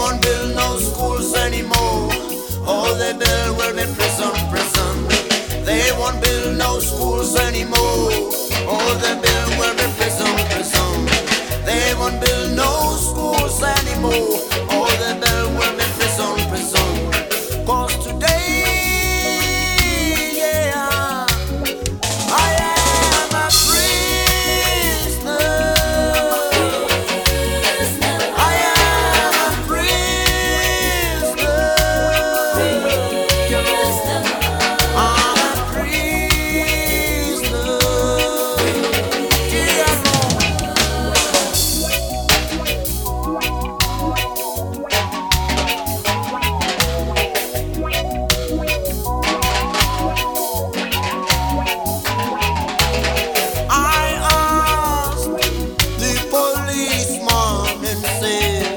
won't build no schools anymore. All they build will be prison, prison. They won't build no schools anymore. All they build will be prison, prison. They won't build no schools anymore. All they build will be prison, prison. 'Cause today, yeah, I am a prisoner. I am a prisoner. I'm a prisoner. Yeah, I asked the policeman and said,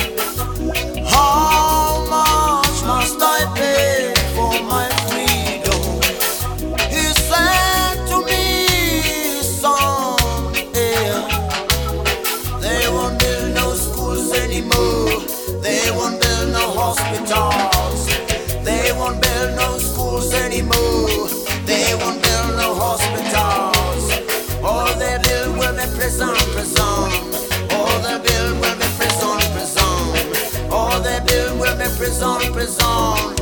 how much must I pay for my freedom? He said to me, son, yeah, they won't build no schools anymore. They won't build no hospitals. They won't build no schools anymore. They won't build no hospitals. All they build will be prison, prison. All they build will be prison, prison. All they build will be prison, prison.